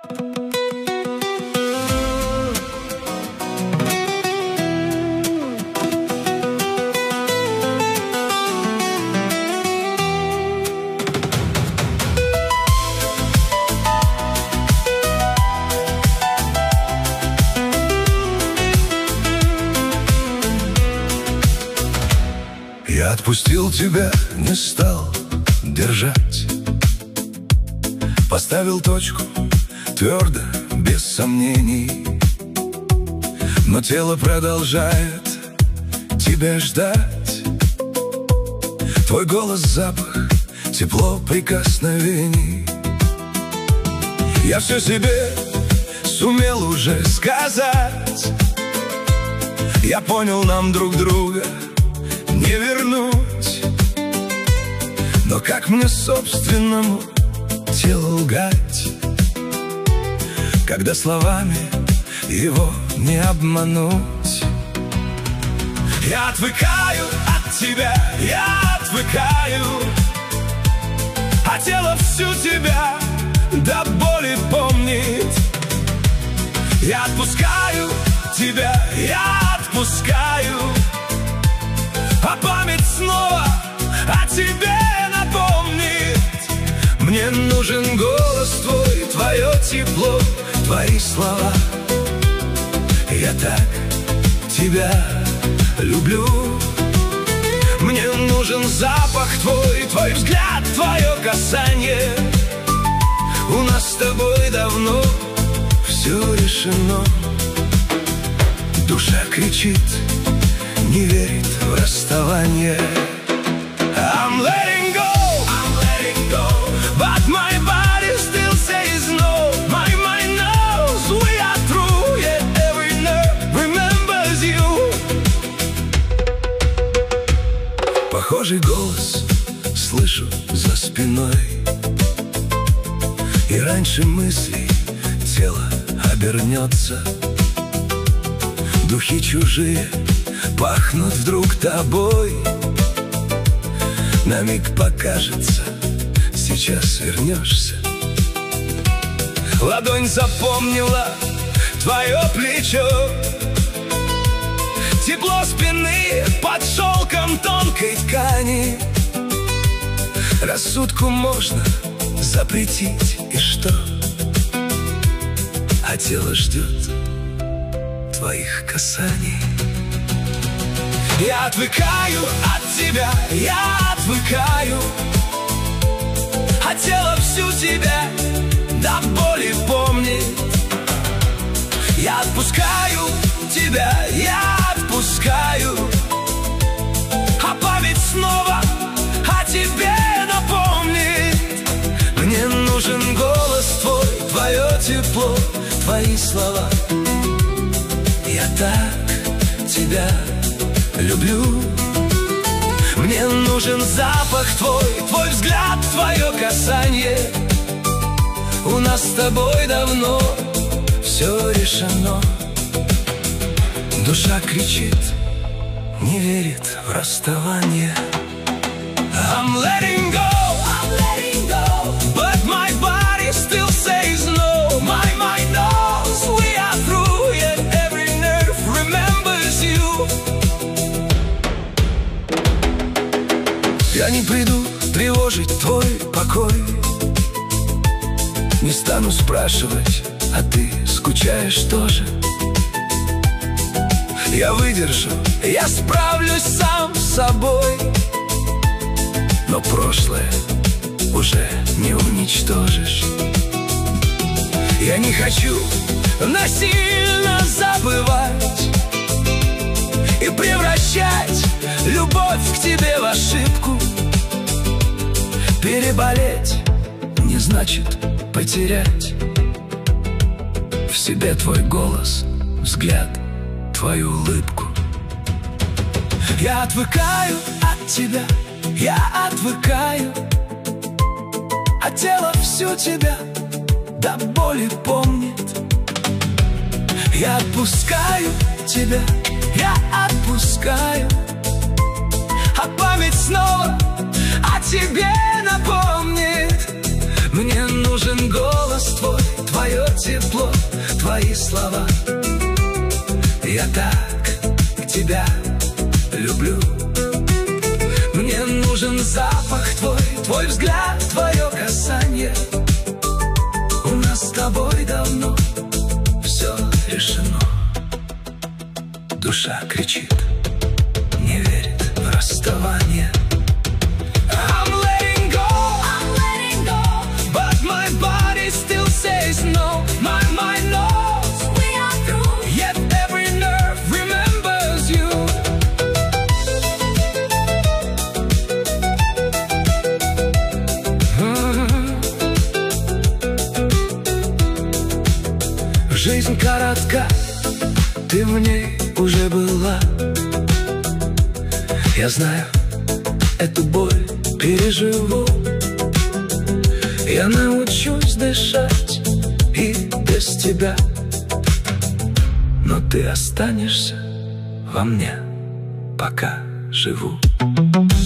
Я отпустил тебя, не стал держать, поставил точку твердо, без сомнений. Но тело продолжает тебя ждать. Твой голос, запах, тепло прикосновений. Я все себе сумел уже сказать. Я понял, нам друг друга не вернуть. Но как мне собственному телу лгать, когда словами его не обмануть? Я отвыкаю от тебя, я отвыкаю, а тело всю тебя до боли помнит. Я отпускаю тебя, я отпускаю, а память снова о тебе напомнит. Мне нужен голос твой, твое тепло, твои слова. Я так тебя люблю. Мне нужен запах твой, твой взгляд, твое касание. У нас с тобой давно все решено. Душа кричит, не верит в расставание. I'm letting go, but my body still says no. My mind knows we are through, yet every nerve remembers you. Похожий голос слышу за спиной, и раньше мыслей тело обернется. Духи чужие пахнут вдруг тобой. На миг покажется, сейчас вернешься. Ладонь запомнила твое плечо, тепло спины под шелком тонкой ткани. Рассудку можно запретить, и что? А тело ждет твоих касаний. Я отвыкаю от тебя, я отвыкаю, а тело всю тебя до боли помнит. Я отпускаю тебя, я отпускаю, а память снова о тебе напомнит. Мне нужен голос твой, твое тепло, твои слова. Я так тебя люблю. Мне нужен запах твой, твой взгляд, твое касание. У нас с тобой давно все решено. Душа кричит, не верит в расставание. I'm letting go, but my body still says no. My mind knows we are through, yet every nerve remembers you. Я не приду тревожить твой покой, не стану спрашивать, а ты скучаешь тоже. Я выдержу, я справлюсь сам с собой, но прошлое уже не уничтожишь. Я не хочу насильно забывать и превращать любовь к тебе в ошибку. Переболеть не значит потерять в себе твой голос, взгляд, твою улыбку. Я отвыкаю от тебя, я отвыкаю, а тело всю тебя до боли помнит. Я отпускаю тебя, я отпускаю, а память снова о тебе напомнит. Мне нужен голос твой, твое слова. Я так тебя люблю. Мне нужен запах твой, твой взгляд, твое касание. У нас с тобой давно все решено. Душа кричит, не верит в расставание. I'm letting go, but my body still says no. My mind knows we are through, yet every nerve remembers you. Жизнь коротка, ты в ней уже была. Я знаю, эту боль переживу. Я научусь дышать и без тебя, но ты останешься во мне, пока живу.